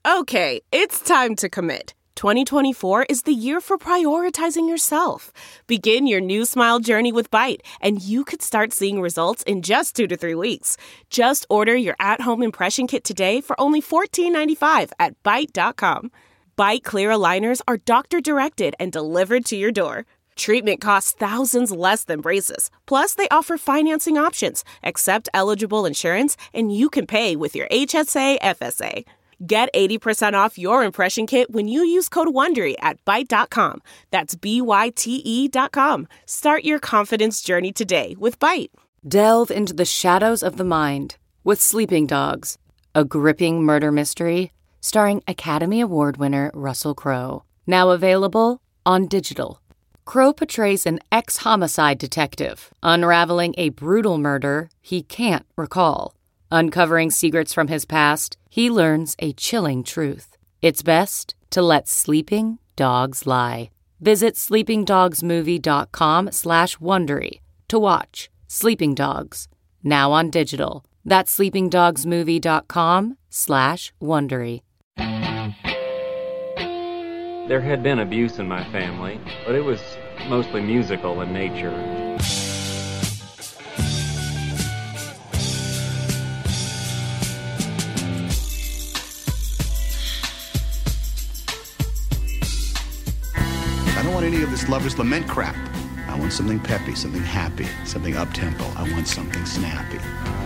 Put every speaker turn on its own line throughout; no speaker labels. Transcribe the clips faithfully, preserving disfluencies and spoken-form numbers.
Okay, it's time to commit. twenty twenty-four is the year for prioritizing yourself. Begin your new smile journey with Byte, and you could start seeing results in just two to three weeks. Just order your at-home impression kit today for only fourteen ninety-five at byte dot com. Byte clear aligners are doctor-directed and delivered to your door. Treatment costs thousands less than braces. Plus, they offer financing options, accept eligible insurance, and you can pay with your H S A F S A. Get eighty percent off your impression kit when you use code WONDERY at byte dot com. That's B Y T E dot com. Start your confidence journey today with Byte.
Delve into the shadows of the mind with Sleeping Dogs, a gripping murder mystery starring Academy Award winner Russell Crowe. Now available on digital. Crowe portrays an ex-homicide detective unraveling a brutal murder he can't recall. Uncovering secrets from his past, he learns a chilling truth. It's best to let sleeping dogs lie. Visit sleepingdogsmovie.com slash Wondery to watch Sleeping Dogs, now on digital. That's sleepingdogsmovie.com slash Wondery.
There had been abuse in my family, but it was mostly musical in nature.
I don't want any of this lover's lament crap. I want something peppy, something happy, something up-tempo. I want something snappy.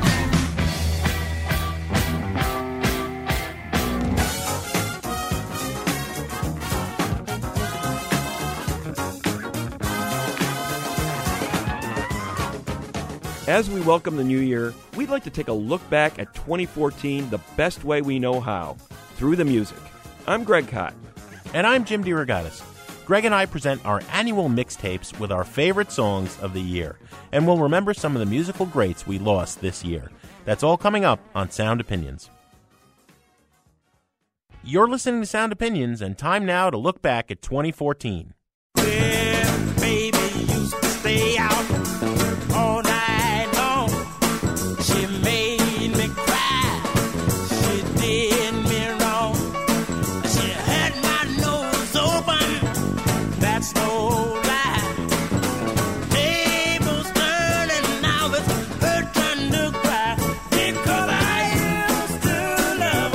As we welcome the new year, we'd like to take a look back at twenty fourteen the best way we know how, through the music. I'm Greg Kot.
And I'm Jim DeRogatis. Greg and I present our annual mixtapes with our favorite songs of the year, and we'll remember some of the musical greats we lost this year. That's all coming up on Sound Opinions. You're listening to Sound Opinions, and time now to look back at twenty fourteen.
Well, baby used to stay out all night long. She made me cry. She did me wrong. She had my nose open. That's no lie. Tables turning, now it's her turn to cry. Because I used to love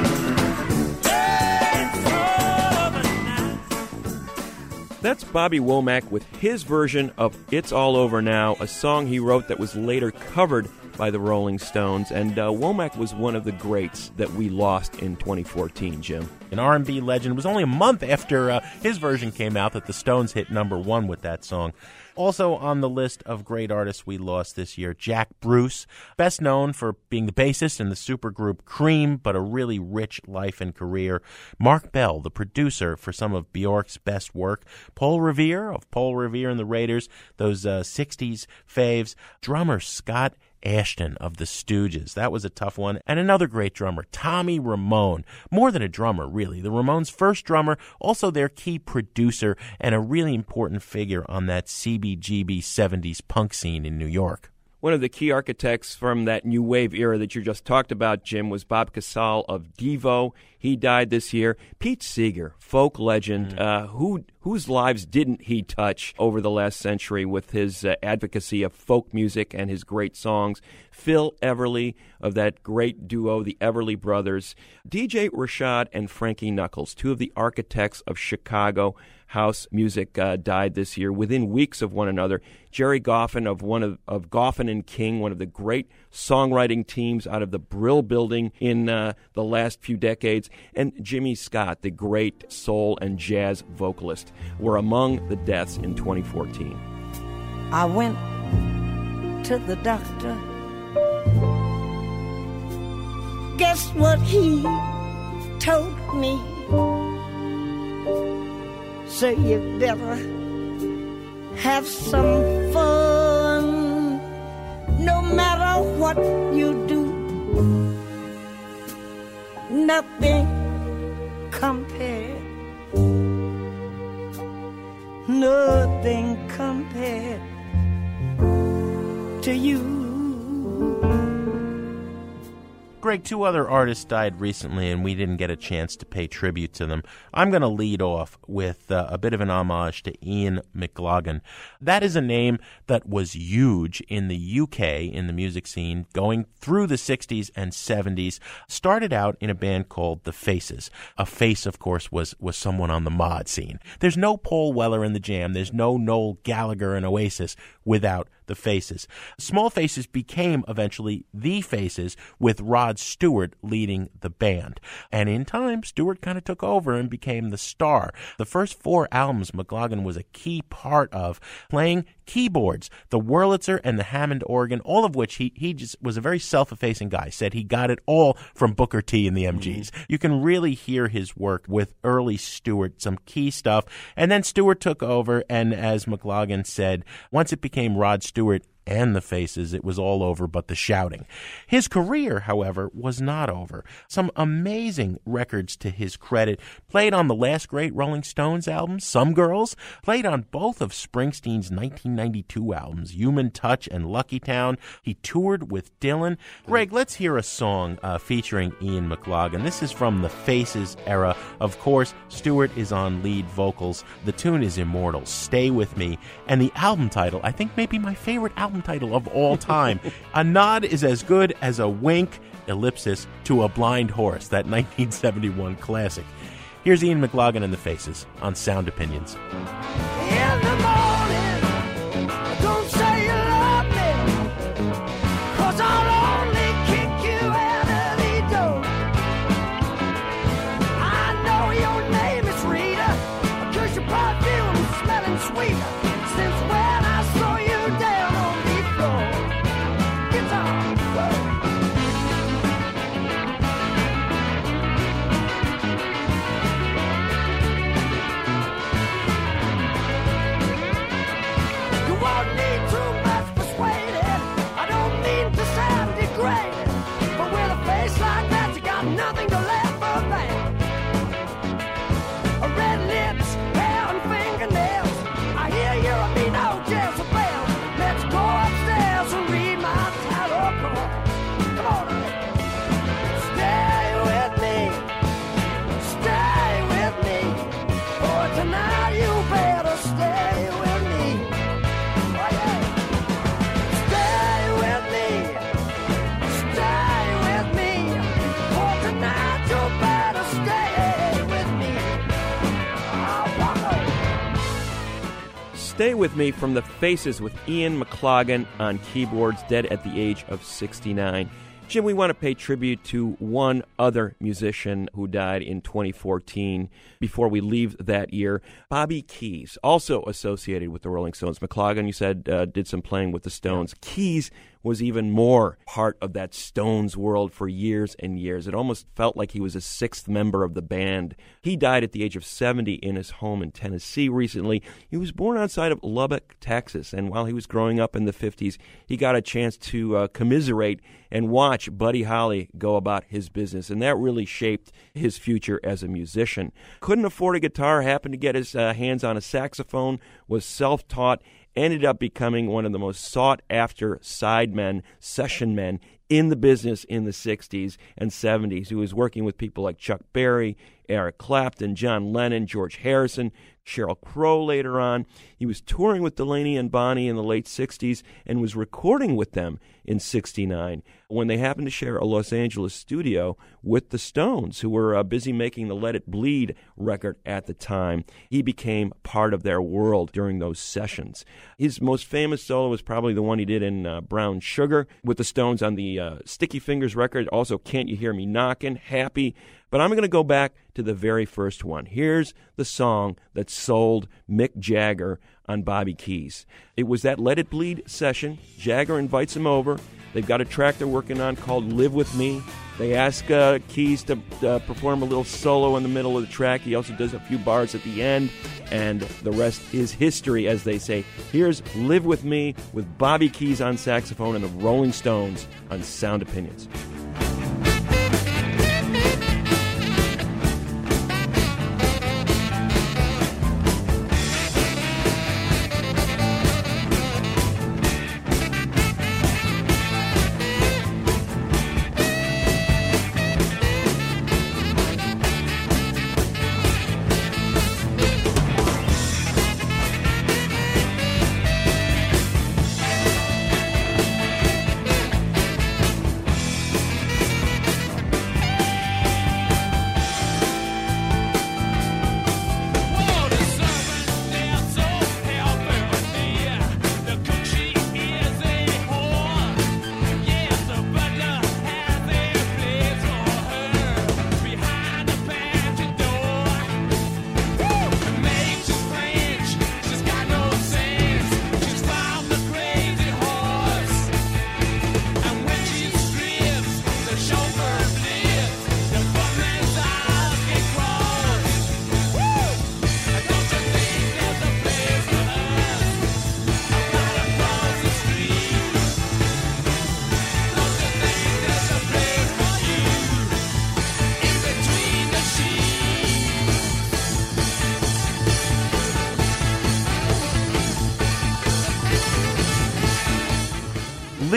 her. It's over now.
That's Bobby Womack with his version of It's All Over Now, a song he wrote that was later covered by the Rolling Stones. And uh, Womack was one of the greats that we lost in twenty fourteen, Jim.
An R and B legend. It was only a month after uh, his version came out that the Stones hit number one with that song. Also on the list of great artists we lost this year, Jack Bruce, best known for being the bassist in the supergroup Cream, but a really rich life and career. Mark Bell, the producer for some of Bjork's best work. Paul Revere of Paul Revere and the Raiders, those uh, sixties faves. Drummer Scott Ashton of the Stooges. That was a tough one. And another great drummer, Tommy Ramone. More than a drummer, really. The Ramones' first drummer, also their key producer, and a really important figure on that C B G B seventies punk scene in New York.
One of the key architects from that new wave era that you just talked about, Jim, was Bob Casale of Devo. He died this year. Pete Seeger, folk legend, mm. uh, who whose lives didn't he touch over the last century with his uh, advocacy of folk music and his great songs. Phil Everly of that great duo, the Everly Brothers. D J Rashad and Frankie Knuckles, two of the architects of Chicago house music, uh, died this year within weeks of one another. Jerry Goffin of one of, of Goffin and King, one of the great songwriting teams out of the Brill Building in uh, the last few decades, and Jimmy Scott, the great soul and jazz vocalist, were among the deaths in twenty fourteen.
I went to the doctor. Guess what he told me? So you better have some fun, no matter what you do. Nothing compared, nothing compared to you.
Greg, two other artists died recently, and we didn't get a chance to pay tribute to them. I'm going to lead off with uh, a bit of an homage to Ian McLagan. That is a name that was huge in the U K in the music scene going through the sixties and seventies. Started out in a band called The Faces. A face, of course, was, was someone on the mod scene. There's no Paul Weller in the Jam. There's no Noel Gallagher in Oasis without The Faces. Small Faces became eventually The Faces, with Rod Stewart leading the band. And in time, Stewart kind of took over and became the star. The first four albums McLagan was a key part of, playing keyboards, the Wurlitzer and the Hammond organ, all of which he, he just was a very self-effacing guy, said he got it all from Booker T and the M Gs. Mm-hmm. You can really hear his work with early Stewart, some key stuff. And then Stewart took over, and as McLagan said, once it became Rod Stewart and The Faces, it was all over but the shouting. His career, however, was not over. Some amazing records to his credit. Played on the last great Rolling Stones album, Some Girls. Played on both of Springsteen's nineteen ninety-two albums, Human Touch and Lucky Town. He toured with Dylan. Greg, let's hear a song uh, featuring Ian McLagan. This is from the Faces era. Of course, Stewart is on lead vocals. The tune is immortal, Stay With Me. And the album title, I think maybe my favorite album title of all time. A nod is as good as a wink, ellipsis, to a blind horse, that nineteen seventy-one classic. Here's Ian McLagan and The Faces on Sound Opinions.
In the morning, don't say you love me, 'cause I'll only kick you out of the door. I know your name is Rita, 'cause your perfume is smelling sweeter since when I saw you down on the floor. Guitar, whoa. You won't need too much persuading. I don't mean to sound degrading, but with a face like that, you got nothing to laugh about. Red lips, hair and fingernails. I hear you and me no Jezebel. Let's go upstairs and read my tarot cards. Come on, stay with me, stay with me. For tonight you better stay with me. Oh yeah. Stay with me, stay with me. For tonight you better stay with me. I'll walk over.
Stay With Me from The Faces with Ian McLagan on keyboards, dead at the age of sixty-nine. Jim, we want to pay tribute to one other musician who died in twenty fourteen before we leave that year, Bobby Keys, also associated with the Rolling Stones. McLagan, you said, uh, did some playing with the Stones. Yeah. Keys was even more part of that Stones world for years and years. It almost felt like he was a sixth member of the band. He died at the age of seventy in his home in Tennessee recently. He was born outside of Lubbock, Texas, and while he was growing up in the fifties, he got a chance to uh, commiserate and watch Buddy Holly go about his business, and that really shaped his future as a musician. Couldn't afford a guitar, happened to get his uh, hands on a saxophone, was self-taught, ended up becoming one of the most sought-after sidemen, session men in the business in the sixties and seventies. He was working with people like Chuck Berry, Eric Clapton, John Lennon, George Harrison, Sheryl Crow later on. He was touring with Delaney and Bonnie in the late sixties and was recording with them in sixty-nine when they happened to share a Los Angeles studio with the Stones, who were uh, busy making the Let It Bleed record at the time. He became part of their world during those sessions. His most famous solo was probably the one he did in uh, Brown Sugar with the Stones on the uh, Sticky Fingers record. Also, Can't You Hear Me Knockin', Happy. But I'm going to go back to the very first one. Here's the song that sold Mick Jagger on Bobby Keys. It was that Let It Bleed session. Jagger invites him over. They've got a track they're working on called Live With Me. They ask uh, Keys to uh, perform a little solo in the middle of the track. He also does a few bars at the end, and the rest is history, as they say. Here's Live With Me with Bobby Keys on saxophone and the Rolling Stones on Sound Opinions.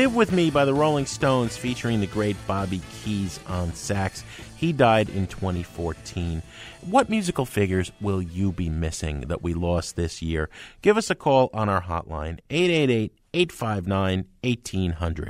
Live With Me by the Rolling Stones featuring the great Bobby Keys on sax. He died in twenty fourteen. What musical figures will you be missing that we lost this year? Give us a call on our hotline, eight eight eight, eight five nine, one eight zero zero.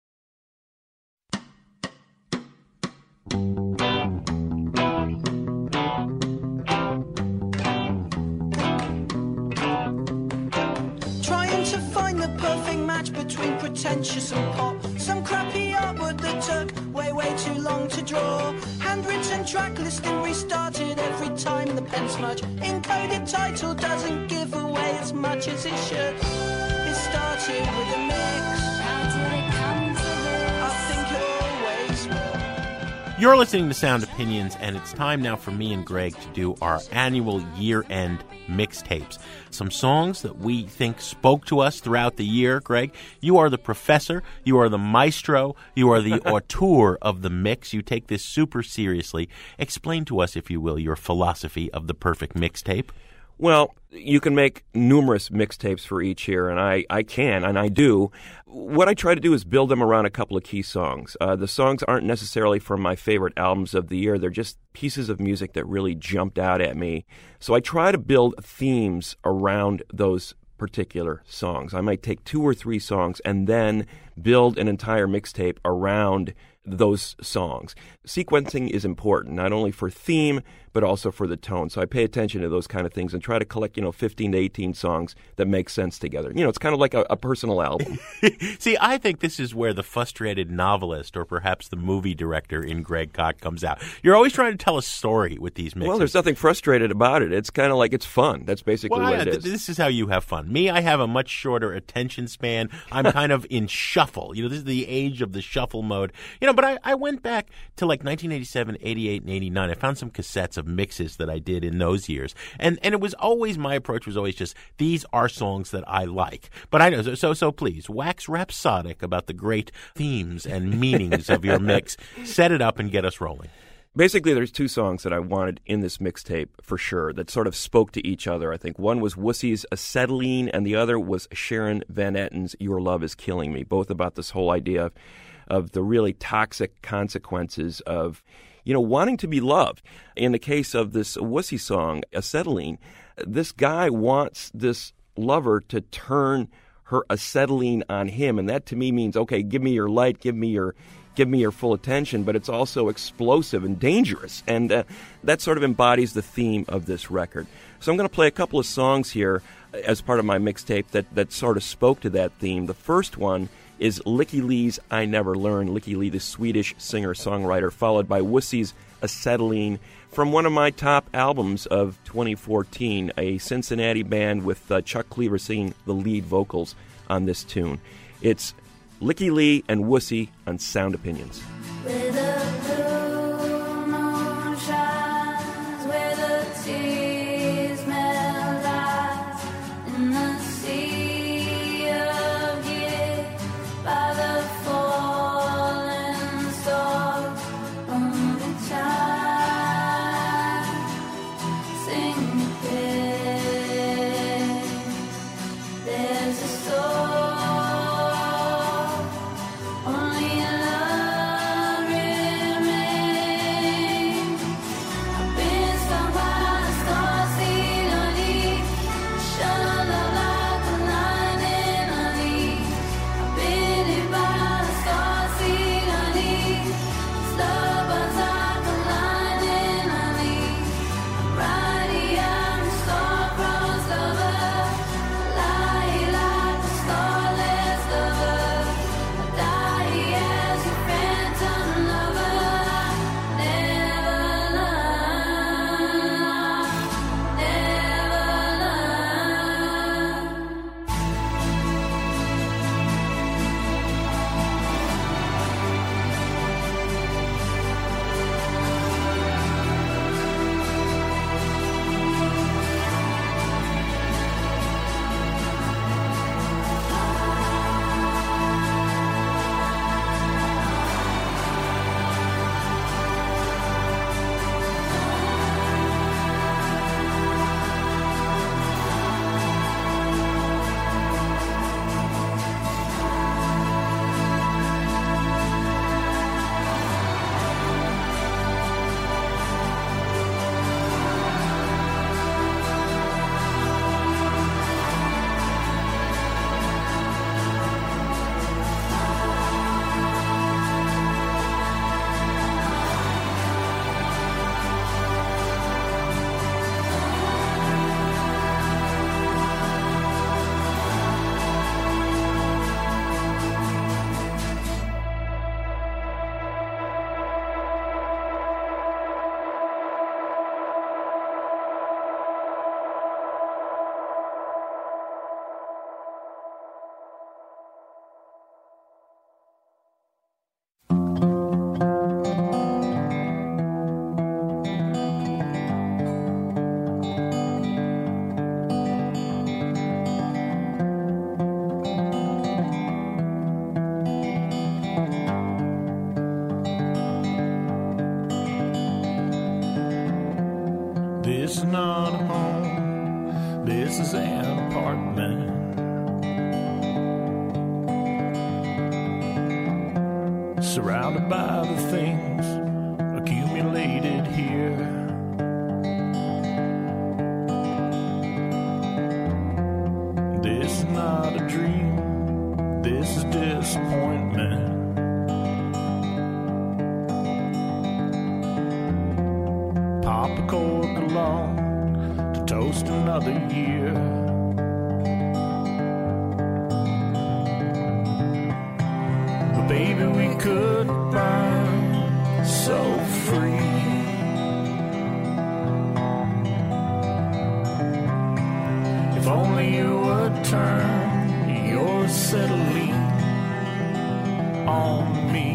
Trying to find the perfect match between pretentious and pop. Some crappy artwork that took way, way too long to draw. Handwritten track listing restarted every time the pen smudge. Encoded title doesn't give away as much as it should. It started with a mix. How did it come to this? I think it always will.
You're listening to Sound Opinions, and it's time now for me and Greg to do our annual year-end mixtapes. Some songs that we think spoke to us throughout the year. Greg, you are the professor, you are the maestro, you are the auteur of the mix. You take this super seriously. Explain to us, if you will, your philosophy of the perfect mixtape.
Well, you can make numerous mixtapes for each year, and I, I can, and I do. What I try to do is build them around a couple of key songs. Uh, the songs aren't necessarily from my favorite albums of the year. They're just pieces of music that really jumped out at me. So I try to build themes around those particular songs. I might take two or three songs and then build an entire mixtape around those songs. Sequencing is important, not only for theme, but also for the tone. So I pay attention to those kind of things and try to collect, you know, fifteen to eighteen songs that make sense together. You know, it's kind of like a, a personal album.
See, I think this is where the frustrated novelist or perhaps the movie director in Greg Kot comes out. You're always trying to tell a story with these mixes.
Well, there's nothing frustrated about it. It's kind of like it's fun. That's basically
well,
what
I,
it is.
This is how you have fun. Me, I have a much shorter attention span. I'm kind of in shuffle. You know, this is the age of the shuffle mode. You know, but I, I went back to like nineteen eighty-seven, eighty-eight, and eighty-nine. I found some cassettes of mixes that I did in those years. And and it was always, my approach was always just, these are songs that I like. But I know, so so, so please, wax rhapsodic about the great themes and meanings of your mix. Set it up and get us rolling.
Basically, there's two songs that I wanted in this mixtape for sure that sort of spoke to each other. I think one was Woosy's Acetylene, and the other was Sharon Van Etten's Your Love Is Killing Me, both about this whole idea of, of the really toxic consequences of, you know, wanting to be loved. In the case of this Wussy song, Acetylene, this guy wants this lover to turn her acetylene on him, and that to me means, okay, give me your light, give me your give me your full attention, but it's also explosive and dangerous, and uh, that sort of embodies the theme of this record. So I'm going to play a couple of songs here as part of my mixtape that, that sort of spoke to that theme. The first one is Licky Lee's I Never Learned, Licky Lee, the Swedish singer-songwriter, followed by Wussy's Acetylene from one of my top albums of twenty fourteen, a Cincinnati band with uh, Chuck Cleaver singing the lead vocals on this tune. It's Licky Lee and Wussy on Sound Opinions.
Where the blue moon shines, where the tears melt eyes, in the sea of gray, by the fallen stars, only time, sing the prayer. There's a soul only love
This is not a home, this is an apartment. Surrounded by the things accumulated here. This is not a dream, this is disappointment. Pop a cork along to toast another year. But baby, we could burn so free. If only you would turn your acetylene on me.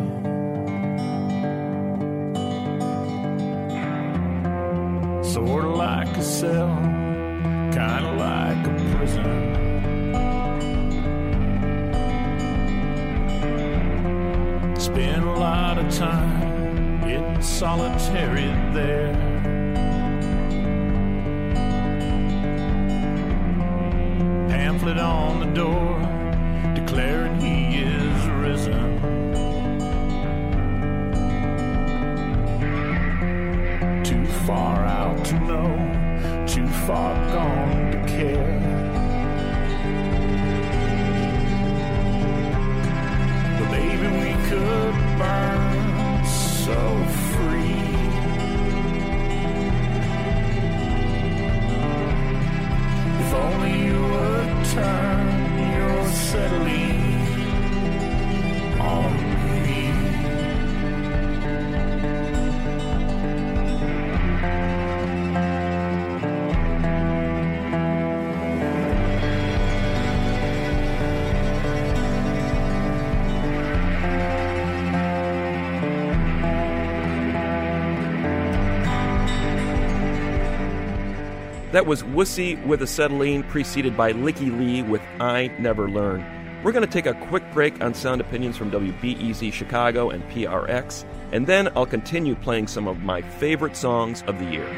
Sorta like a cell, kinda like a prison. Spend a lot of time getting solitary there. Pamphlet on the door declaring he is risen. Too far out to know, too far gone to care. But baby, we could burn so free. If only you would turn your acetylene on me.
That was Wussy with Acetylene, preceded by Licky Lee with I Never Learn. We're going to take a quick break on Sound Opinions from W B E Z Chicago and P R X, and then I'll continue playing some of my favorite songs of the year.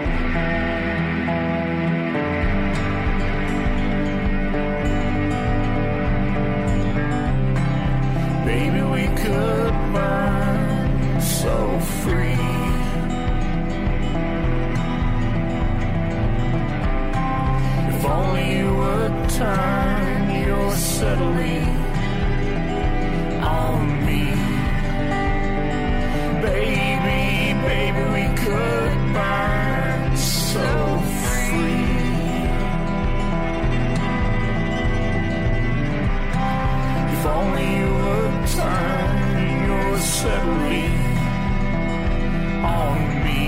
Baby, we could burn so free. If only you would turn your acetylene on me. Baby, baby, we could burn so free. If only you would turn your acetylene on me.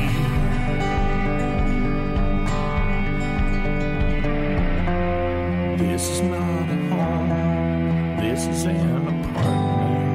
This is not a home, this is an apartment.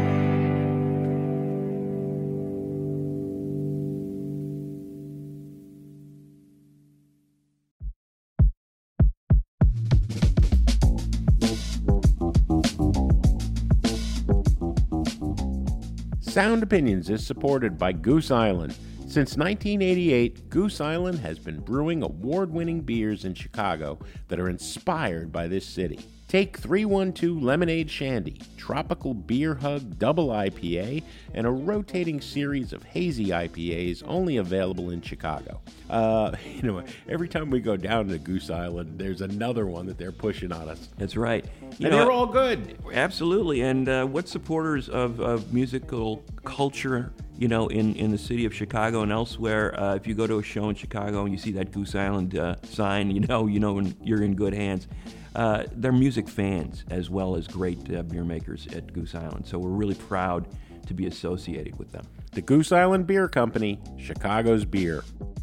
Sound Opinions is supported by Goose Island. Since nineteen eighty-eight, Goose Island has been brewing award-winning beers in Chicago that are inspired by this city. Take three one two Lemonade Shandy, Tropical Beer Hug Double I P A, and a rotating series of hazy I P As only available in Chicago. Uh, you know, every time we go down to Goose Island, there's another one that they're pushing on us.
That's right. You
and
know,
they're all good.
Absolutely. And uh, what supporters of, of musical culture, you know, in, in the city of Chicago and elsewhere, uh, if you go to a show in Chicago and you see that Goose Island uh, sign, you know, you know you're in good hands. Uh, they're music fans as well as great uh, beer makers at Goose Island. So we're really proud to be associated with them.
The Goose Island Beer Company, Chicago's beer.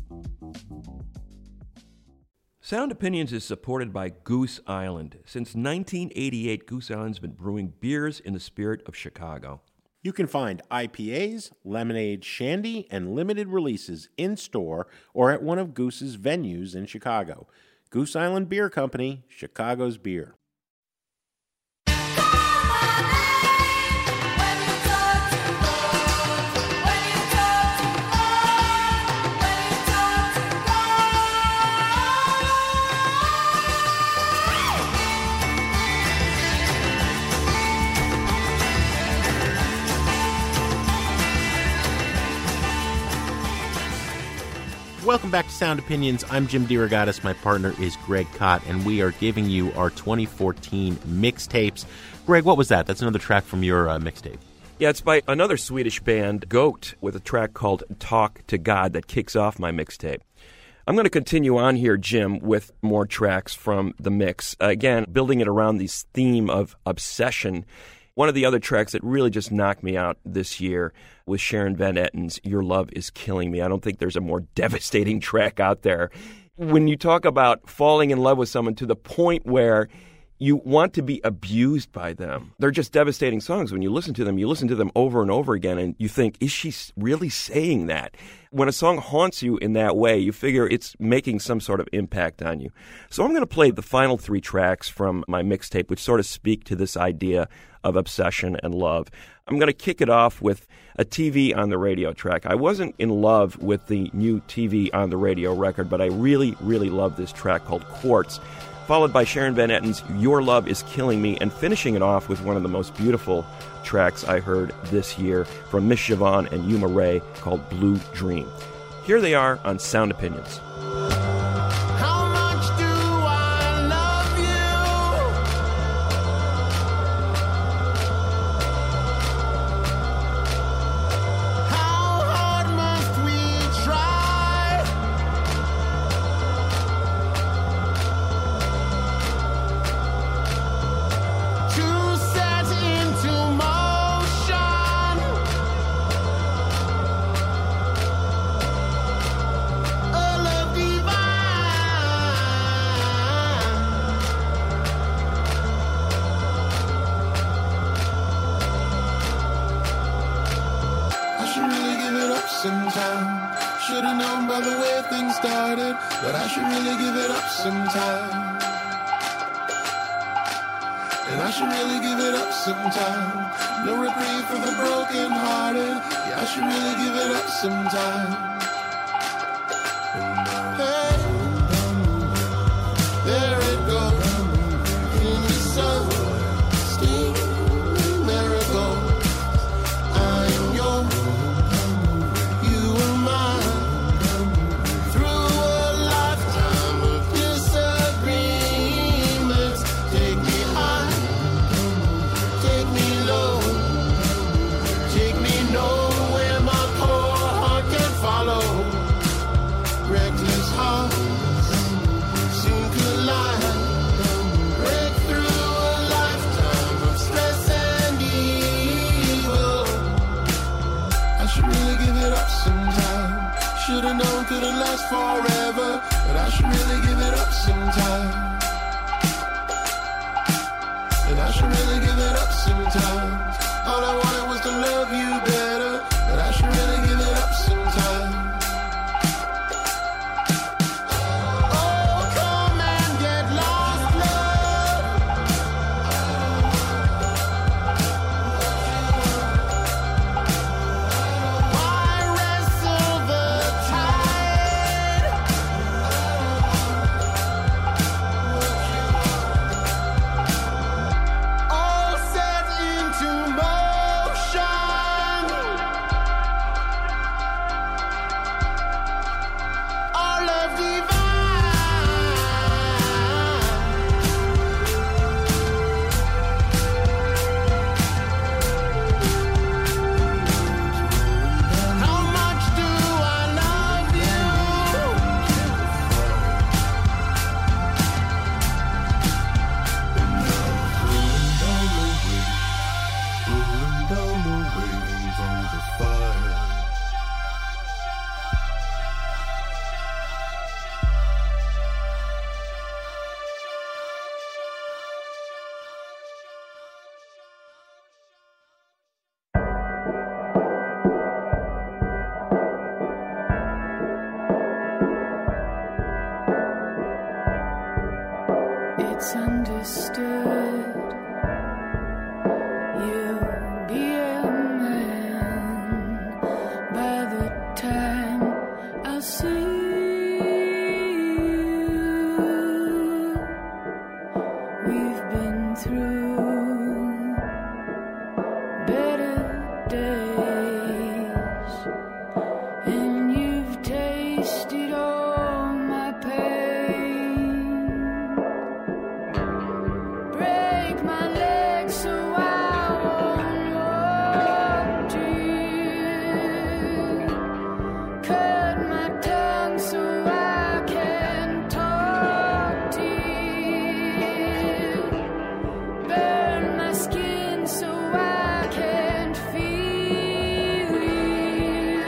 Sound Opinions is supported by Goose Island. Since nineteen eighty-eight, Goose Island's been brewing beers in the spirit of Chicago.
You can find I P As, lemonade, shandy, and limited releases in-store or at one of Goose's venues in Chicago. Goose Island Beer Company, Chicago's beer. Welcome back to Sound Opinions. I'm Jim DeRogatis. My partner is Greg Kot, and we are giving you our twenty fourteen mixtapes. Greg, what was that? That's another track from your uh, mixtape.
Yeah, it's by another Swedish band, Goat, with a track called Talk to God that kicks off my mixtape. I'm going to continue on here, Jim, with more tracks from the mix. Uh, again, building it around this theme of obsession. One of the other tracks that really just knocked me out this year was Sharon Van Etten's Your Love Is Killing Me. I don't think there's a more devastating track out there. When you talk about falling in love with someone to the point where you want to be abused by them, they're just devastating songs. When you listen to them, you listen to them over and over again, and you think, is she really saying that? When a song haunts you in that way, you figure it's making some sort of impact on you. So I'm going to play the final three tracks from my mixtape, which sort of speak to this idea of obsession and love. I'm going to kick it off with a T V on the radio track. I wasn't in love with the new T V on the radio record, but I really, really love this track called Quartz, followed by Sharon Van Etten's Your Love Is Killing Me, and finishing it off with one of the most beautiful tracks I heard this year from Miss Siobhan and Yuma Ray called Blue Dream. Here they are on Sound Opinions.
sometime. Should've known by the way things started, but I should really give it up sometime. And I should really give it up sometime. No reprieve for the broken hearted. Yeah, I should really give it up sometime. Hey, there it goes. In the sun, steaming miracle. I'm yours, you are mine. Through a lifetime of disagreements, take me high, take me low, take me nowhere my poor heart can follow. Reckless hearts soon collide, break through a lifetime of stress and evil. I should really give it up sometime. Should've known couldn't last forever, but I should really give it up sometime. And I should really give it up sometime. All I wanted was to love you better, but I should really give it up sometime. Oh, come and get lost, love. Why wrestle the tide? All set into motion. Our love divine. How much do I love you? Rolling down the wings on the fire.
It's understood you'll be a man by the time I'll see you. We've been through better days, and you've tasted wasted all my pain. Break my legs so I won't walk to you. Cut my tongue so I can talk to you. Burn my skin so I can feel you.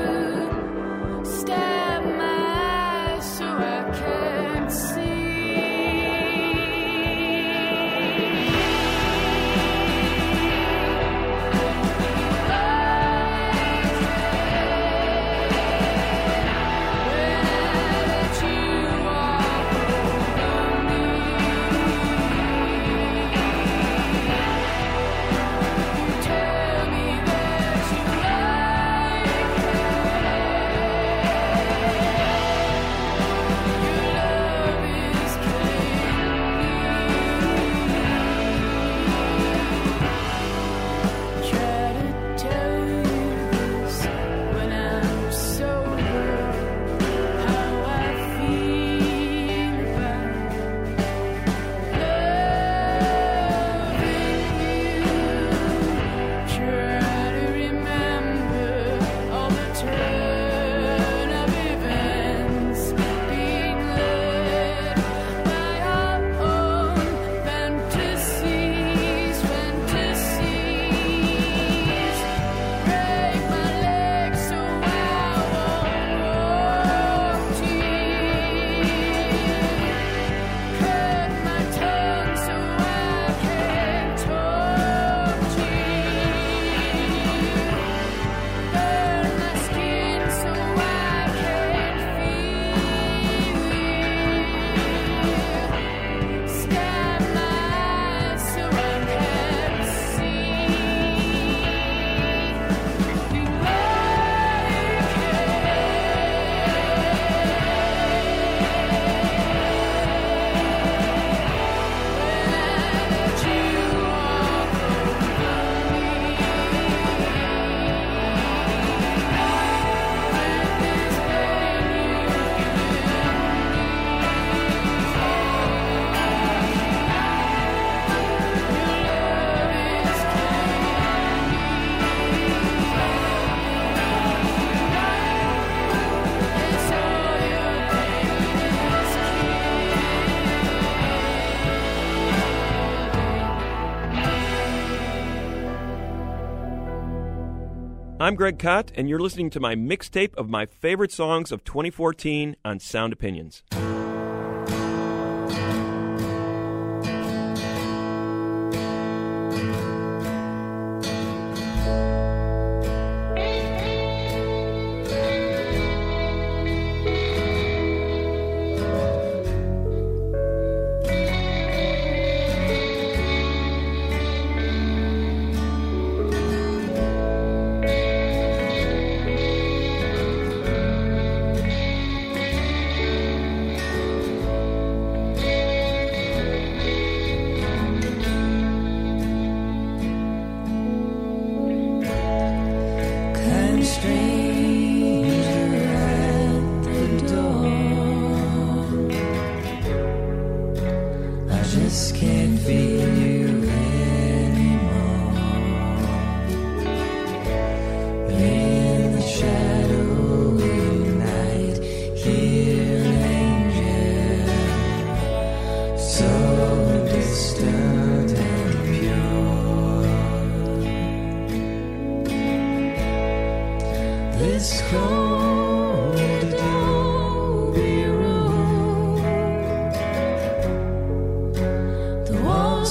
Stab my eyes so I can't see.
I'm Greg Kot, and you're listening to my mixtape of my favorite songs of twenty fourteen on Sound Opinions.
The walls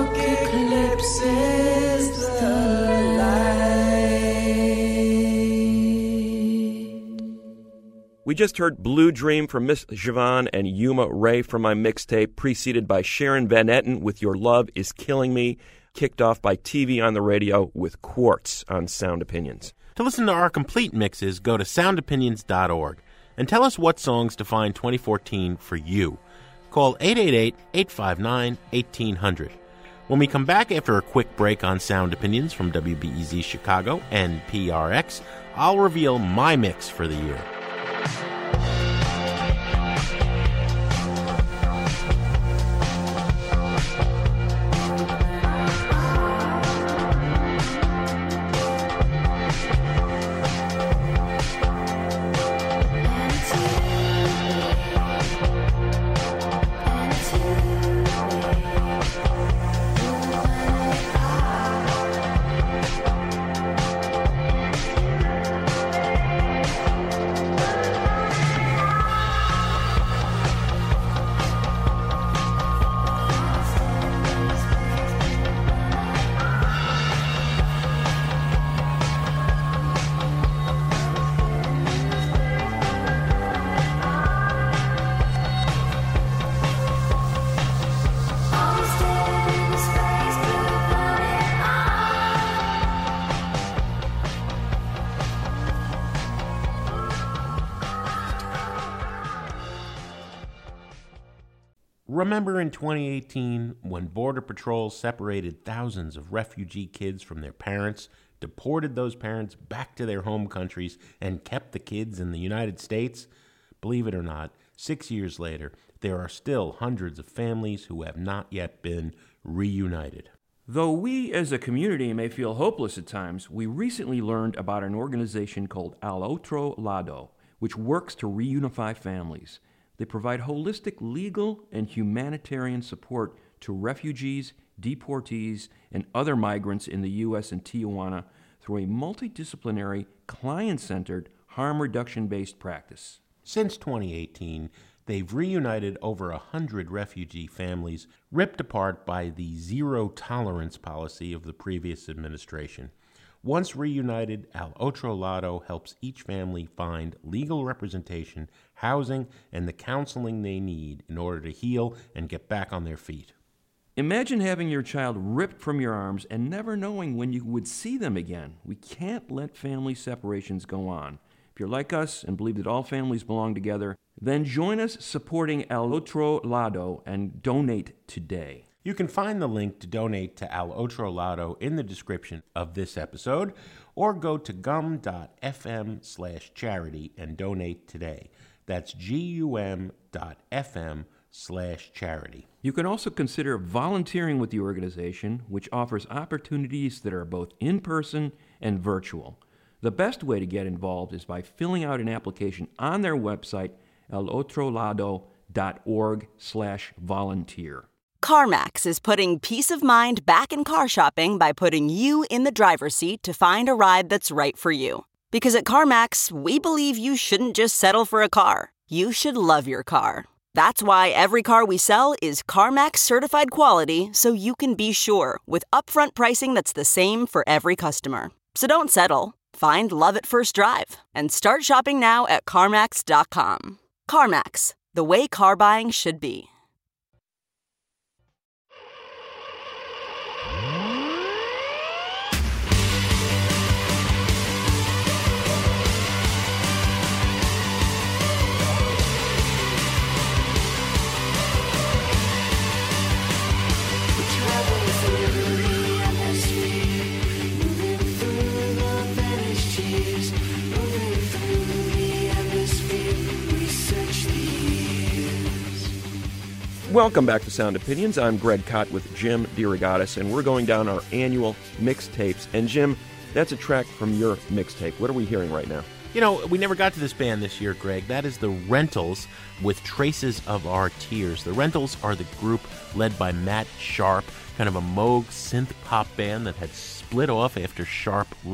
smoke eclipses the light.
We just heard Blue Dream from Miss Siobhan and Yuma Ray from my mixtape, preceded by Sharon Van Etten with Your Love Is Killing Me, kicked off by T V on the Radio with Quartz on Sound Opinions.
To listen to our complete mixes, go to sound opinions dot org and tell us what songs define twenty fourteen for you. Call eight eight eight, eight five nine, one eight zero zero. When we come back after a quick break on Sound Opinions from W B E Z Chicago and P R X, I'll reveal my mix for the year. Remember in twenty eighteen when Border Patrol separated thousands of refugee kids from their parents, deported those parents back to their home countries, and kept the kids in the United States? Believe it or not, six years later, there are still hundreds of families who have not yet been reunited.
Though we as a community may feel hopeless at times, we recently learned about an organization called Al Otro Lado, which works to reunify families. They provide holistic legal and humanitarian support to refugees, deportees, and other migrants in the U S and Tijuana through a multidisciplinary, client-centered, harm reduction-based practice.
Since twenty eighteen, they've reunited over a hundred refugee families ripped apart by the zero-tolerance policy of the previous administration. Once reunited, Al Otro Lado helps each family find legal representation, housing, and the counseling they need in order to heal and get back on their feet.
Imagine having your child ripped from your arms and never knowing when you would see them again. We can't let family separations go on. If you're like us and believe that all families belong together, then join us supporting Al Otro Lado and donate today.
You can find the link to donate to Al Otro Lado in the description of this episode, or go to gum.fm slash charity and donate today. That's G-U-M dot F-M slash charity.
You can also consider volunteering with the organization, which offers opportunities that are both in-person and virtual. The best way to get involved is by filling out an application on their website, alotrolado.org slash volunteer.
CarMax is putting peace of mind back in car shopping by putting you in the driver's seat to find a ride that's right for you. Because at CarMax, we believe you shouldn't just settle for a car. You should love your car. That's why every car we sell is CarMax certified quality, so you can be sure with upfront pricing that's the same for every customer. So don't settle. Find love at first drive and start shopping now at CarMax dot com. CarMax, the way car buying should be.
Welcome back to Sound Opinions. I'm Greg Kot with Jim DeRogatis, and we're going down our annual mixtapes. And Jim, that's a track from your mixtape. What are we hearing right now?
You know, we never got to this band this year, Greg. That is the Rentals with Traces of Our Tears. The Rentals are the group led by Matt Sharp, kind of a Moog synth pop band that had split off after Sharp left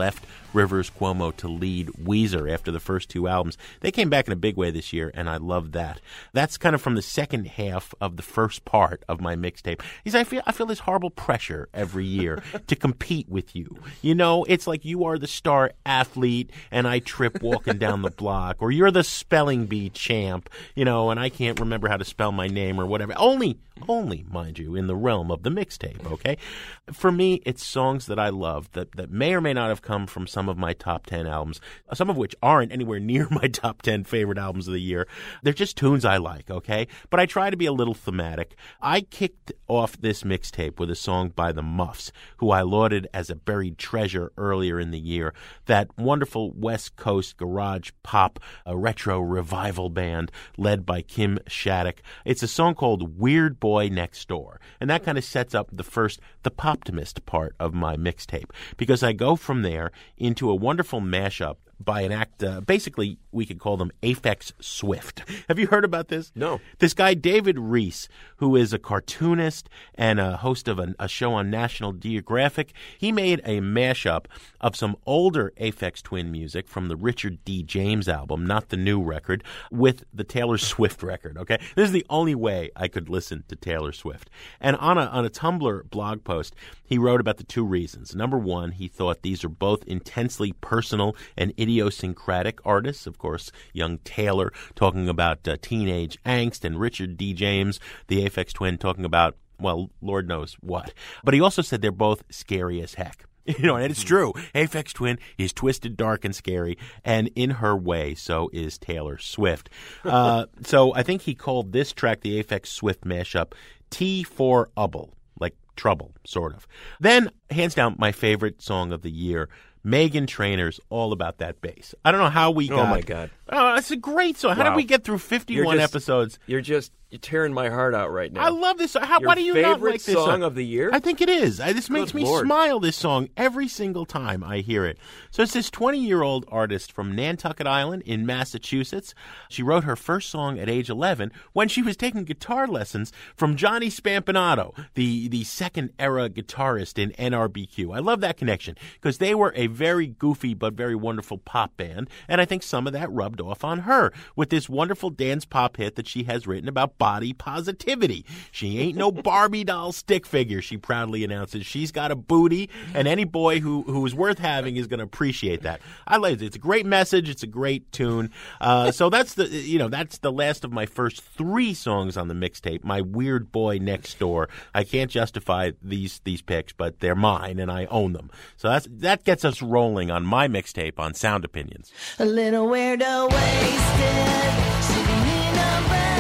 Rivers Cuomo to lead Weezer after the first two albums. They came back in a big way this year, and I love that. That's kind of from the second half of the first part of my mixtape. Because I feel I feel this horrible pressure every year to compete with you. You know, it's like you are the star athlete, and I trip walking down the block, or you're the spelling bee champ, you know, and I can't remember how to spell my name or whatever. Only, only, mind you, in the realm of the mixtape, okay? For me, it's songs that I love that, that may or may not have come from some of my top ten albums, some of which aren't anywhere near my top ten favorite albums of the year. They're just tunes I like, okay? But I try to be a little thematic. I kicked off this mixtape with a song by the Muffs, who I lauded as a buried treasure earlier in the year. That wonderful West Coast garage pop, a retro revival band led by Kim Shattuck. It's a song called Weird Boy Next Door, and that kind of sets up the first, the Poptimist part of my mixtape, because I go from there into a wonderful mashup by an act, uh, basically we could call them Aphex Swift. Have you heard about this?
No.
This guy, David Reese, who is a cartoonist and a host of a, a show on National Geographic, he made a mashup of some older Aphex Twin music from the Richard D. James album, not the new record, with the Taylor Swift record, okay? This is the only way I could listen to Taylor Swift. And on a, on a Tumblr blog post, he wrote about the two reasons. Number one, he thought these are both intensely personal and idiosyncratic artists. Of course, young Taylor talking about uh, teenage angst, and Richard D. James, the Aphex Twin, talking about, well, Lord knows what. But he also said they're both scary as heck. You know, and it's true. Aphex Twin is twisted, dark, and scary, and in her way, so is Taylor Swift. Uh, so I think he called this track, the Aphex Swift mashup, T for Ubble, like trouble, sort of. Then, hands down, my favorite song of the year, Meghan Trainor's All About That Bass. I don't know how we got...
Oh, my God.
Oh, it's a great song. How
Wow.
did we get through fifty-one
You're just-
episodes?
You're just you're tearing my heart out right now.
I love this song. How,
Your
why do you not
favorite
like this
song
song?
of the year?
I think it is. I, this makes
Good
me
Lord.
smile, this song, every single time I hear it. So it's this twenty-year-old artist from Nantucket Island in Massachusetts. She wrote her first song at age eleven when she was taking guitar lessons from Johnny Spampinato, the, the second-era guitarist in N R B Q. I love that connection because they were a very goofy but very wonderful pop band, and I think some of that rubbed off on her with this wonderful dance pop hit that she has written about body positivity. She ain't no Barbie doll stick figure, she proudly announces. She's got a booty, and any boy who, who is worth having is going to appreciate that. I like it. It's a great message. It's a great tune. Uh, so that's the you know that's the last of my first three songs on the mixtape. My Weird Boy Next Door. I can't justify these these picks, but they're mine, and I own them. So that's that gets us rolling on my mixtape on Sound Opinions.
A little weirdo wasted, sitting in a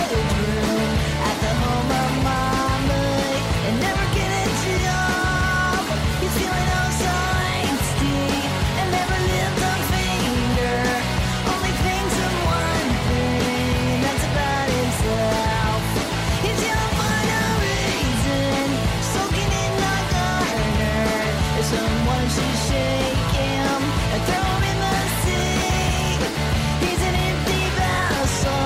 bedroom at the home of mama, and never get a job. He's feeling oh so angsty, and never lived on finger. Only thinks of one thing, and that's about himself. He's young for no reason, soaking in the garner. If someone should shake him and throw him in the sea, he's an empty vessel.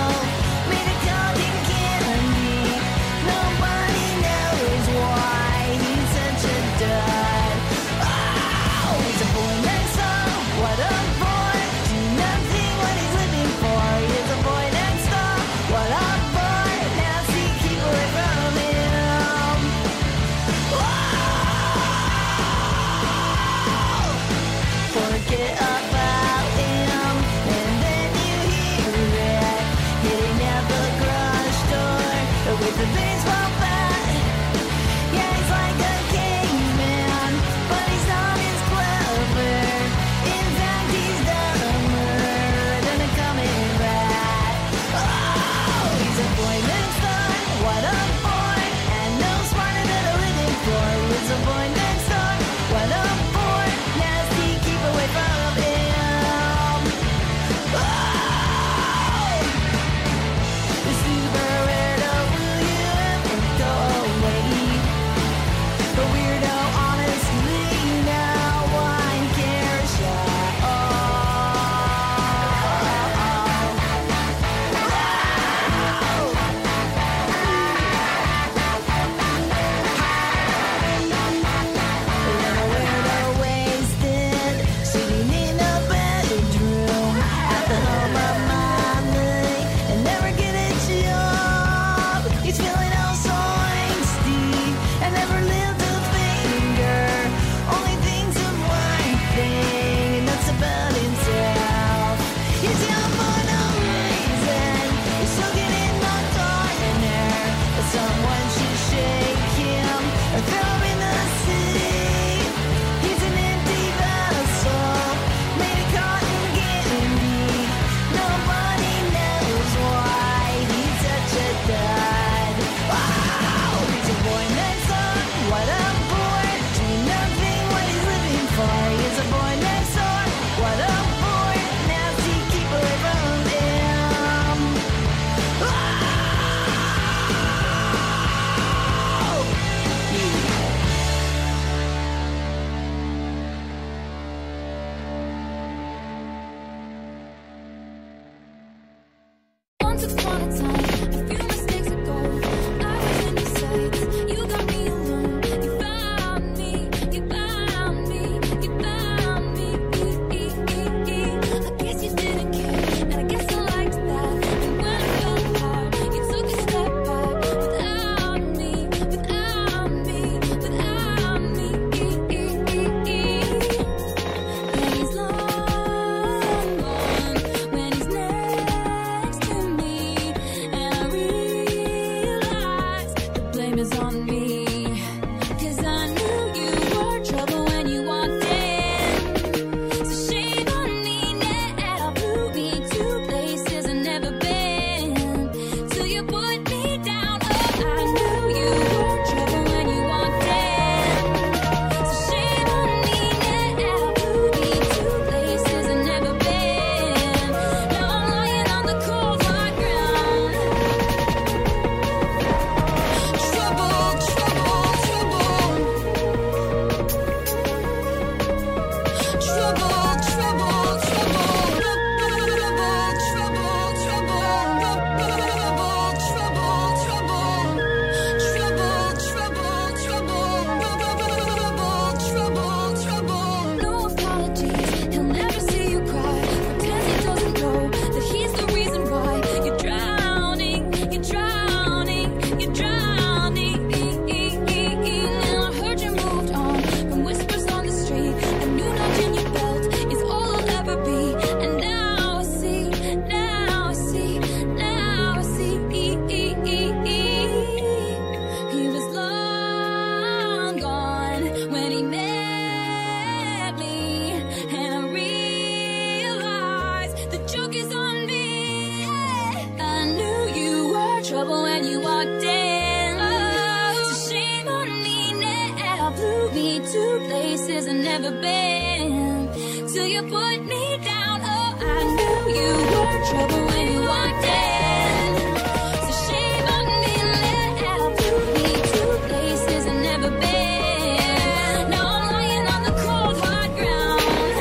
me to places I've never been. Till you put me down, oh, I knew you were trouble when you walked in. So shame on me, let out, took me to places I've never been. Now I'm lying on the cold, hard ground.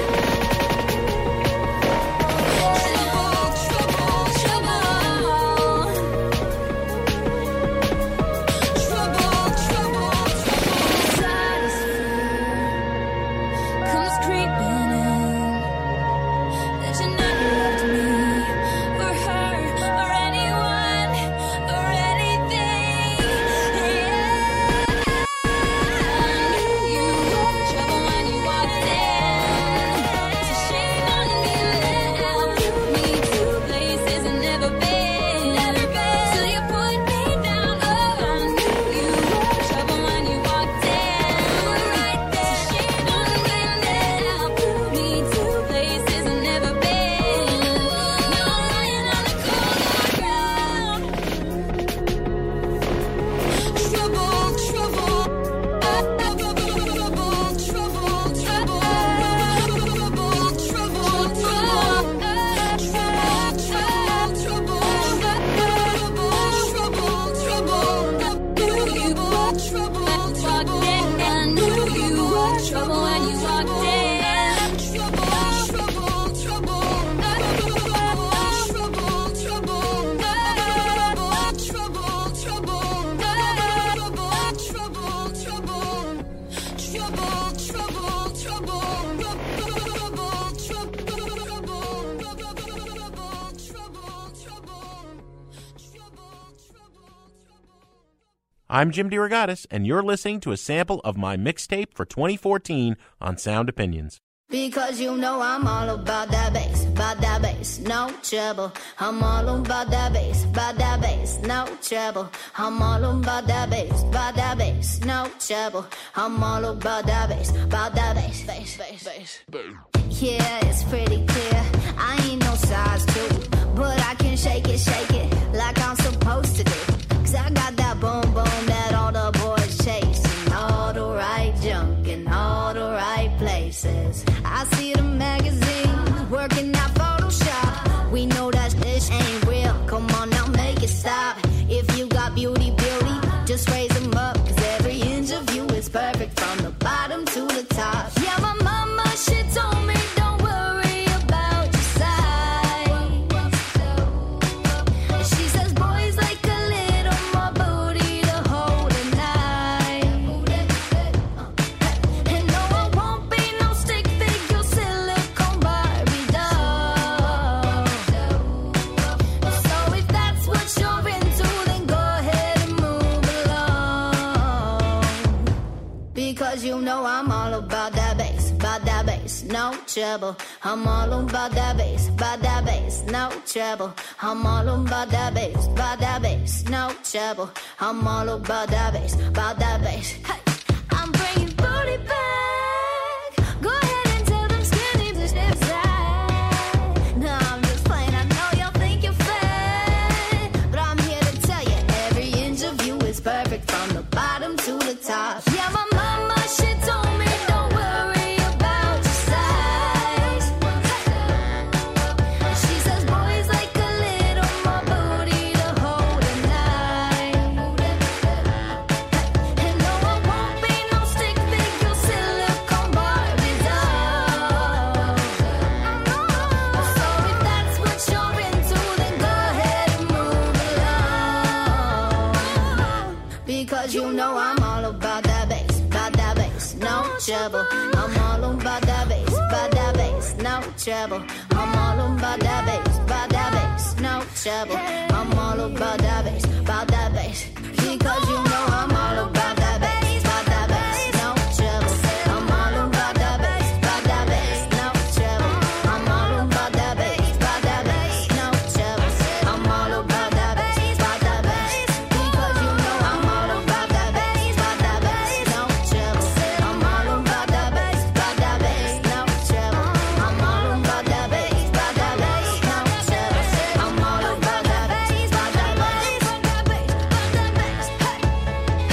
Trouble, trouble, trouble. Trouble, trouble, trouble. Inside is fear comes creeping in, that you never loved me, or her, or anyone, or anything. Yeah. I knew you were trouble when you walked in. So shame on me, let out, took me to places I've never been. Never been. Till you put me down, oh, I knew you were trouble when you walked in. You were right there. So shame on me, let out, took me to places I've never been. Now I'm lying on the cold hard ground. Trouble, trouble, trouble, trouble, trouble, trouble, trouble, I knew you were trouble when you walked in. Trouble, trouble, trouble, trouble, trouble, trouble, trouble, trouble, trouble, trouble,
I'm Jim DeRogatis, and you're listening to a sample of my mixtape for twenty fourteen on Sound Opinions.
Because you know I'm all about that bass, about that bass, no trouble. I'm all about that bass, about that bass, no trouble. I'm all about that bass, about that bass, no trouble. I'm all about that bass, about that bass, bass, bass, bass. Yeah, it's pretty clear. I ain't no size two, but I can shake it, shake it like I'm supposed to do. Cause I got that boom boom that all the boys chasing, all the right junk in all the right places. I see the magazines working out Photoshop. We know that this ain't real. Come on now, make it stop. If you got beauty, beauty, just raise them up. Cause every inch of you is perfect from the bottom to the top. Yeah, my mama, she told me don't worry about your size. She says boys like a little more booty to hold at night. And no, I won't be no stick figure silicone Barbie doll. So if that's what you're into, then go ahead and move along. Because you know I'm all about that bass, about that bass, no trouble. I'm all about that bass, about that bass, no trouble. I'm all about that bass, about that bass, no trouble. I'm all about that bass, about that bass. Hey, I'm bringing booty back. Go ahead and tell them skinny to step aside. No, I'm just playing. I know y'all think you're fat, but I'm here to tell you every inch of you is perfect from the bottom to the top. Yeah, my mama, she told me don't worry about your size. She says boys like a little more booty to hold at night. And no, I won't be no stick figure silicone Barbie doll. So if that's what you're into, then go ahead and move along. Because you know I'm all about that bass, about that bass, no trouble. I'm all about that bass, about that bass, no trouble. I'm all about that bass, about that bass, no trouble. I'm all about that bass, about that bass. Because you know I'm all about that bass, about that bass, no trouble. I'm all about that bass, about that bass, no trouble. I'm all about that bass, about that bass, no trouble. I'm all about that bass, about that bass. Because you know I'm all about that bass, about that bass, no trouble. I'm all about that bass, about that bass, no trouble. I'm all about that bass, about that bass, no trouble. I'm all about that bass, about that bass, about that bass, about that bass. Hey.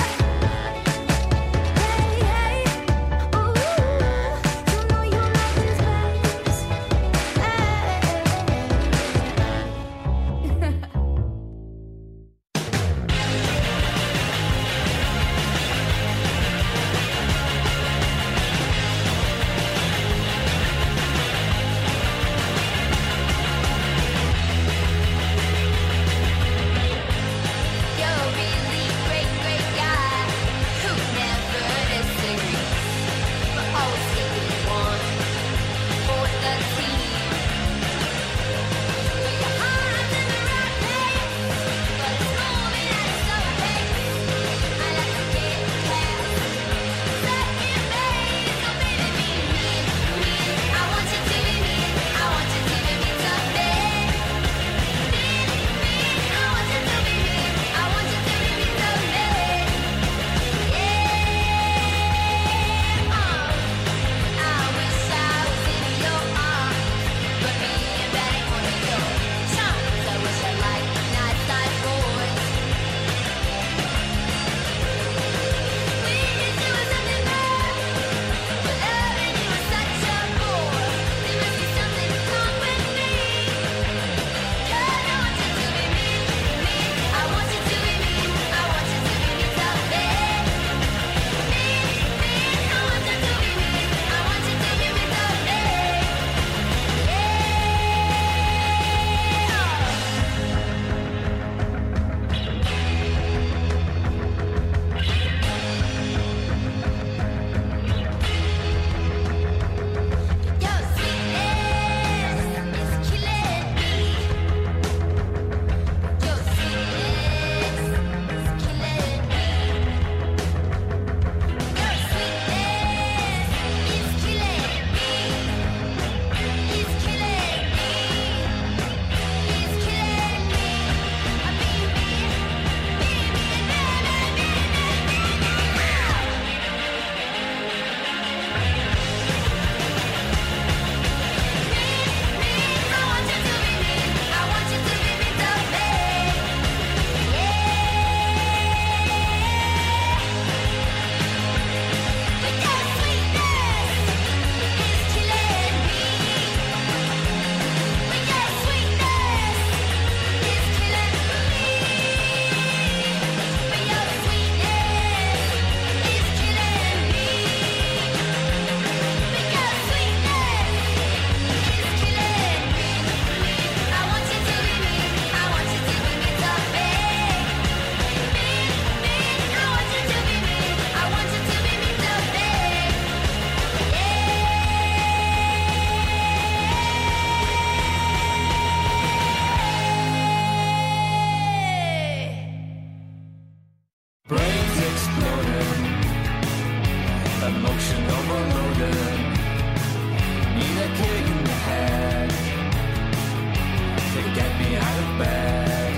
overloaded. Need a kick in the head to get me out of bed.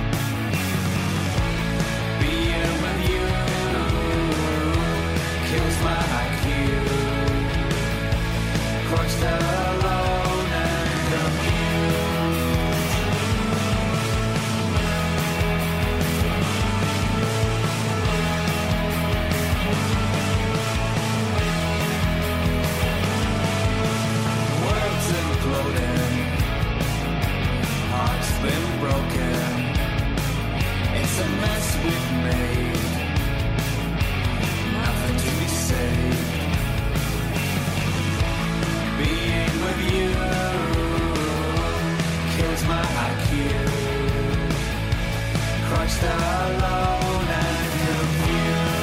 Being with you kills my I Q. Crushed alone and confused. World's imploding, heart's been broken. It's a mess we've made, nothing to be saved. Being with you kills my I Q. Crushed alone and confused.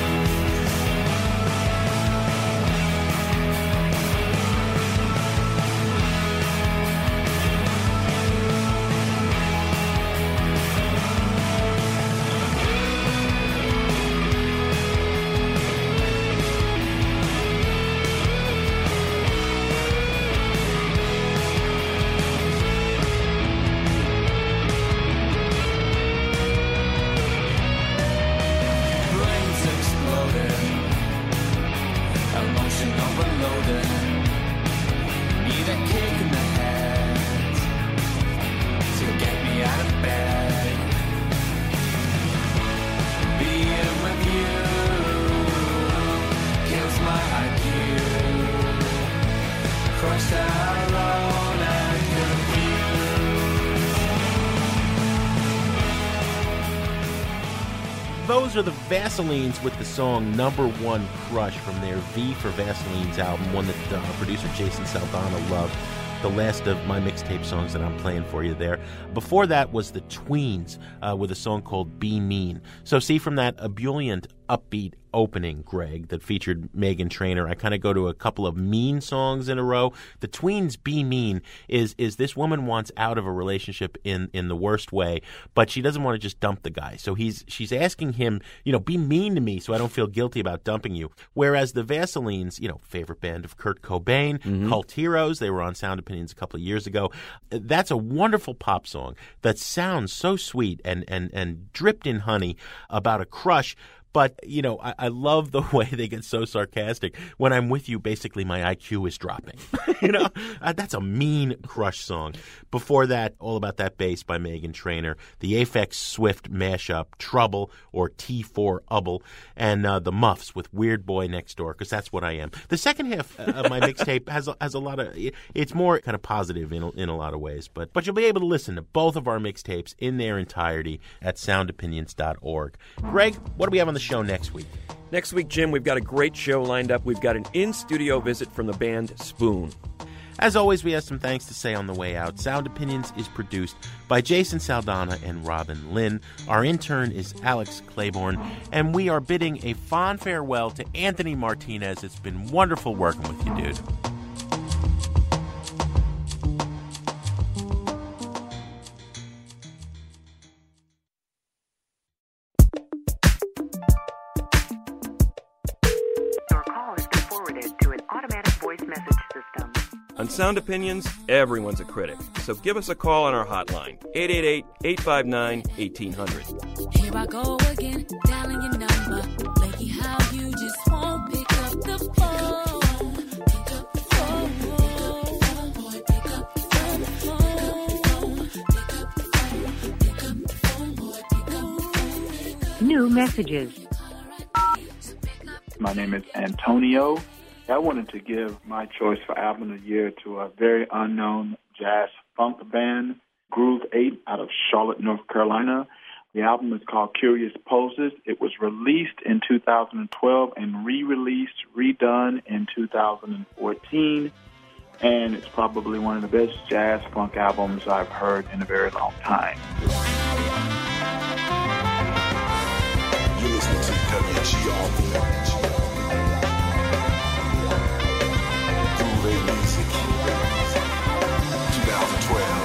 Brains exploding, emotion overloading. Need a kick in the head to get me out of bed. Being with you kills my I Q. Crushed alone and confused.
Those are the Vaselines with the song Number One Crush from their V for Vaseline's album, one that uh, producer Jason Saldana loved. The last of my mixtape songs that I'm playing for you there. Before that was the Tweens uh, with a song called Be Mean. So see, from that ebullient, upbeat opening, Greg, that featured Meghan Trainor, I kind of go to a couple of mean songs in a row. The Tweens' Be Mean is is this woman wants out of a relationship in, in the worst way, but she doesn't want to just dump the guy. So he's she's asking him, you know, be mean to me so I don't feel guilty about dumping you. Whereas the Vaselines, you know, favorite band of Kurt Cobain,
Mm-hmm.
Cult Heroes, they were on Sound Opinions a couple of years ago. That's a wonderful pop song that sounds so sweet and, and, and dripped in honey about a crush. But, you know, I, I love the way they get so sarcastic. When I'm with you, basically my I Q is dropping. you know, uh, that's a mean crush song. Before that, All About That Bass by Meghan Trainor, the Aphex Swift mashup, Trouble, or T four Ubble, and uh, the Muffs with Weird Boy Next Door, because that's what I am. The second half of my mixtape has, a- has a lot of, it's more kind of positive in a, in a lot of ways. But, but you'll be able to listen to both of our mixtapes in their entirety at sound opinions dot org. Greg, what do we have on the show next week?
Next week, Jim, we've got a great show lined up. We've got an in-studio visit from the band Spoon.
As always, we have some thanks to say on the way out. Sound Opinions is produced by Jason Saldana and Robin Lynn. Our intern is Alex Claiborne, and we are bidding a fond farewell to Anthony Martinez. It's been wonderful working with you, dude.
On Sound Opinions, everyone's a critic. So give us a call on our hotline, eight eight eight, eight five nine, one eight hundred.
Here I go again, dialing your number. Flaky how you just won't pick up the phone. Pick up the phone. Boy, pick up the phone. Pick up the phone. Pick up the phone. Boy, pick up the phone.
New messages.
My name is Antonio. I wanted to give my choice for album of the year to a very unknown jazz funk band, Groove eight, out of Charlotte, North Carolina. The album is called Curious Poses. It was released in two thousand twelve and re-released, redone in two thousand fourteen. And it's probably one of the best jazz funk albums I've heard in a very long time.
You're listening to W G R V. Groove eight Music. twenty twelve.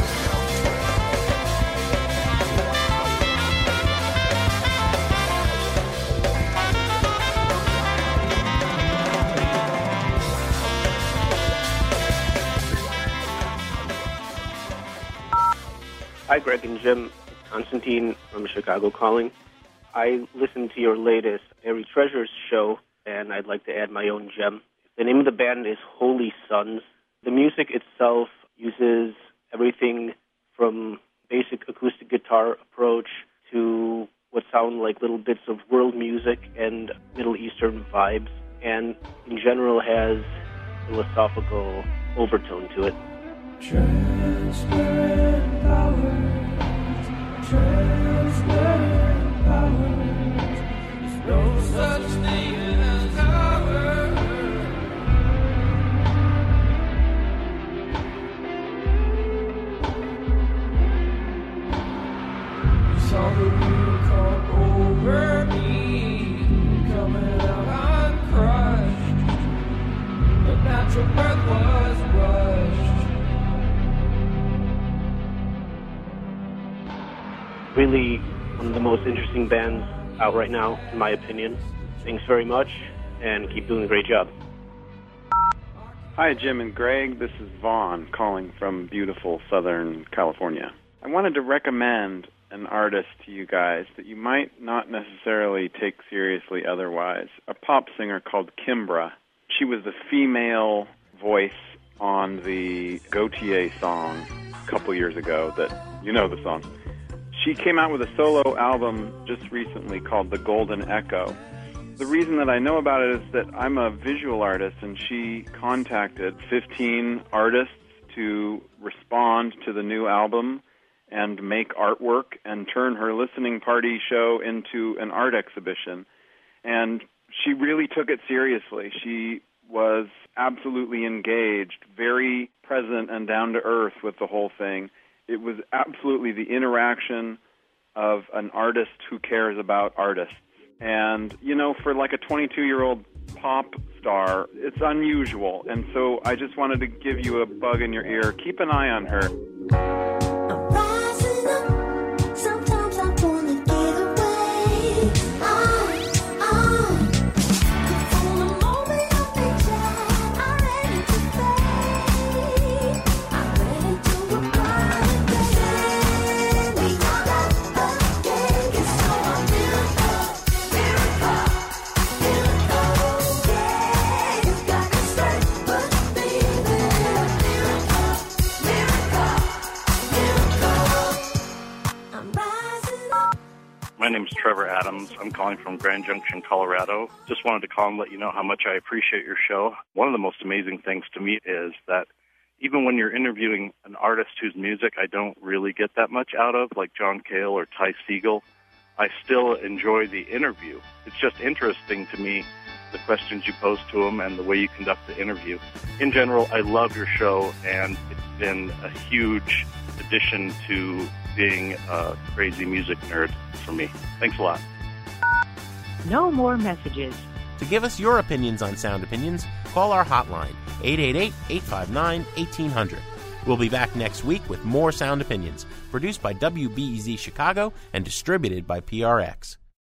Hi, Greg and Jim. Constantine from Chicago calling. I listened to your latest Airy Treasures show, and I'd like to add my own gem. The name of the band is Holy Sons. The music itself uses everything from basic acoustic guitar approach to what sound like little bits of world music and Middle Eastern vibes, and in general has philosophical overtone to it.
Transparent powers, transparent powers, there's no such thing as power. You saw the wheel come over me, coming out uncrushed. The natural birth was rushed.
Really one of the most interesting bands out right now, in my opinion. Thanks very much, and keep doing a great job.
Hi, Jim and Greg. This is Vaughn calling from beautiful Southern California. I wanted to recommend an artist to you guys that you might not necessarily take seriously otherwise, a pop singer called Kimbra. She was the female voice on the Gautier song a couple years ago that, you know the song. She came out with a solo album just recently called The Golden Echo. The reason that I know about it is that I'm a visual artist, and she contacted fifteen artists to respond to the new album and make artwork and turn her listening party show into an art exhibition. And she really took it seriously. She was absolutely engaged, very present and down to earth with the whole thing. It was absolutely the interaction of an artist who cares about artists. And, you know, for like a twenty-two-year-old pop star, it's unusual. And so I just wanted to give you a bug in your ear. Keep an eye on her.
Sometimes I wanna get away. Oh, oh. For the moment of picture, I'm ready to fade. I'm ready to apply again. We got that again. It's so a miracle, miracle, miracle. Yeah, you got the strength, but baby, miracle, miracle, miracle. I'm rising up.
My name's Trevor Adams. I'm calling from Grand Junction, Colorado. Just wanted to call and let you know how much I appreciate your show. One of the most amazing things to me is that even when you're interviewing an artist whose music I don't really get that much out of, like John Cale or Ty Segall, I still enjoy the interview. It's just interesting to me, the questions you pose to them and the way you conduct the interview. In general, I love your show, and it's been a huge addition to being a crazy music nerd for me. Thanks a lot.
No more messages.
To give us your opinions on Sound Opinions, call our hotline, eight eight eight, eight five nine, one eight zero zero. We'll be back next week with more Sound Opinions, produced by W B E Z Chicago and distributed by P R X.